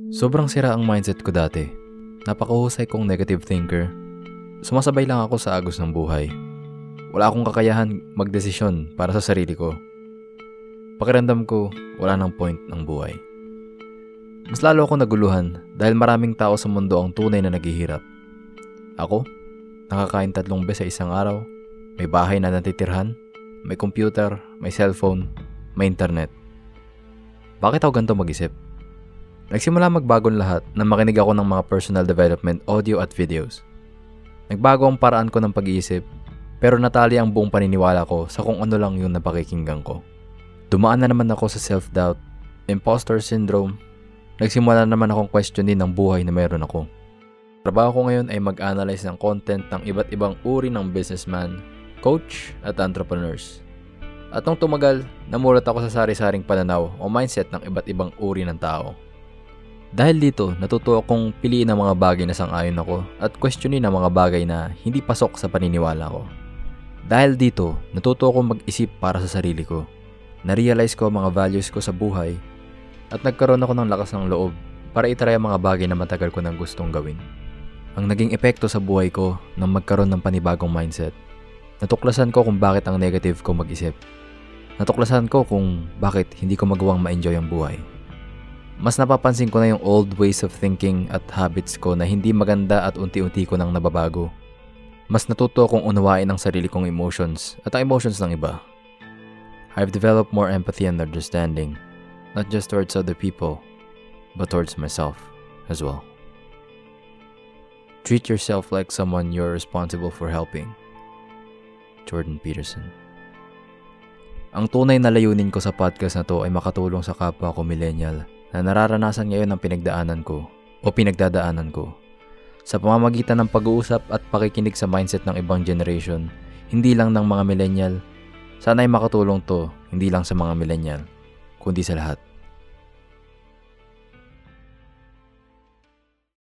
Sobrang sira ang mindset ko dati. Napakahusay kong negative thinker. Sumasabay lang ako sa agos ng buhay. Wala akong kakayahan magdesisyon para sa sarili ko. Pakiramdam ko, wala nang point ng buhay. Mas lalo ako naguluhan dahil maraming tao sa mundo ang tunay na naghihirap. Ako, nakakain 3 beses sa isang araw, may bahay na natitirhan, may computer, may cellphone, may internet. Bakit ako ganito mag-isip? Nagsimula magbagong lahat nang makinig ako ng mga personal development audio at videos. Nagbago ang paraan ko ng pag-iisip, pero natali ang buong paniniwala ko sa kung ano lang yung napakikinggan ko. Dumaan na naman ako sa self-doubt, imposter syndrome. Nagsimula naman akong questionin ang buhay na meron ako. Trabaho ko ngayon ay mag-analyze ng content ng iba't ibang uri ng businessman, coach at entrepreneurs. At nung tumagal, namulat ako sa sari-saring pananaw o mindset ng iba't ibang uri ng tao. Dahil dito, natuto akong piliin ang mga bagay na sang-ayon ako at questionin ang mga bagay na hindi pasok sa paniniwala ko. Dahil dito, natuto akong mag-isip para sa sarili ko. Na-realize ko ang mga values ko sa buhay at nagkaroon ako ng lakas ng loob para itry ang mga bagay na matagal ko nang gustong gawin. Ang naging epekto sa buhay ko nang magkaroon ng panibagong mindset, natuklasan ko kung bakit ang negative ko mag-isip. Natuklasan ko kung bakit hindi ko magawang ma-enjoy ang buhay. Mas napapansin ko na yung old ways of thinking at habits ko na hindi maganda at unti-unti ko nang nababago. Mas natuto akong unawain ang sarili kong emotions at ang emotions ng iba. I've developed more empathy and understanding, not just towards other people, but towards myself as well. Treat yourself like someone you're responsible for helping. Jordan Peterson. Ang tunay na layunin ko sa podcast na to ay makatulong sa kapwa ko millennial na nararanasan ngayon ang pinagdaanan ko o pinagdadaanan ko. Sa pamamagitan ng pag-uusap at pakikinig sa mindset ng ibang generation, hindi lang ng mga millennial, sana ay makatulong to hindi lang sa mga millennial, kundi sa lahat.